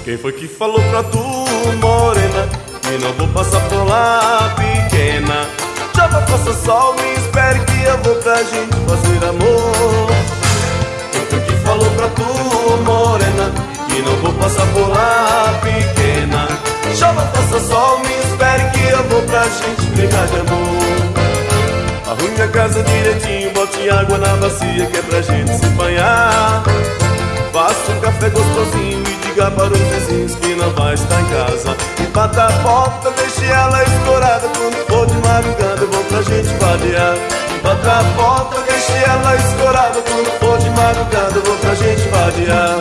Quem foi que falou pra tu, morena, que não vou passar por lá, pequena? Já vai passar sol, me espere que eu vou pra gente fazer amor. Quem foi que falou pra tu, morena, que não vou passar por lá, pequena? Já vai passar sol, me espere que eu vou pra gente brincar de amor. Arrume a casa direitinho, bote água na bacia que é pra gente se banhar. Faça um café gostosinho e diga para os vizinhos que não vai estar em casa. E bata a porta, deixe ela escorada, quando for de madrugada eu vou pra gente vadear. E bata a porta, deixe ela escorada, quando for de madrugada eu vou pra gente vadear.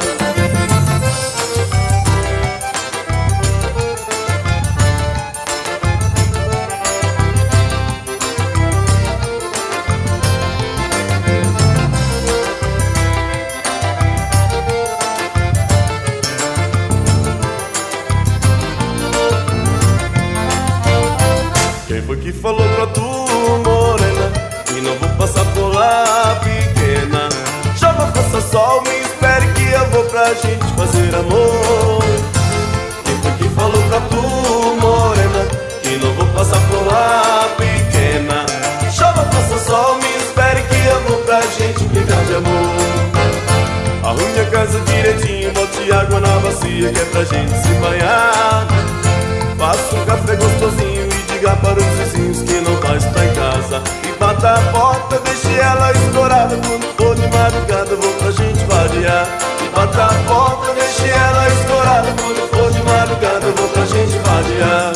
Quem foi que falou pra tu, morena, que não vou passar por lá, pequena? Já vai passar sol, me espere que eu vou pra gente fazer amor. Quem foi que falou pra tu, morena, que não vou passar por lá, pequena? Já vai passar sol, me espere que eu vou pra gente brincar de amor. Arrume a casa direitinho, bote água na bacia que é pra gente se banhar. Faça um café gostosinho e diga para os vizinhos que não vai estar em casa. E bata a porta, deixe ela escorada, quando for de madrugada eu vou pra gente vadear. E bata a porta, deixe ela escorada, quando for de madrugada eu vou pra gente vadear.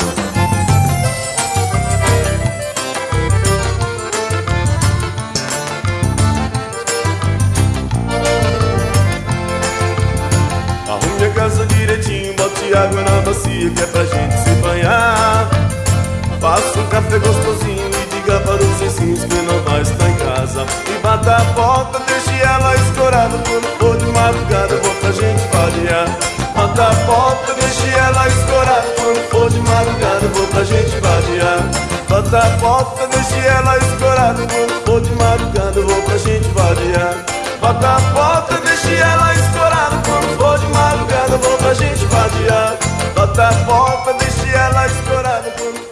Arrume a casa direitinho, bote água na bacia que é pra gente se banhar. Faça um café gostosinho e diga para os vizinhos que não vai estar em casa. E bata a porta, deixe ela escorada, quando for de madrugada eu vou pra gente vadear. Bata a porta, deixe ela escorada, quando for de madrugada eu vou pra gente vadear. Bata a porta, deixe ela escorada, quando for de madrugada eu vou pra gente vadear. Bata a porta, deixe ela escorada, quando for de madrugada eu vou pra gente vadear. Bata a porta, deixe ela escorada, quando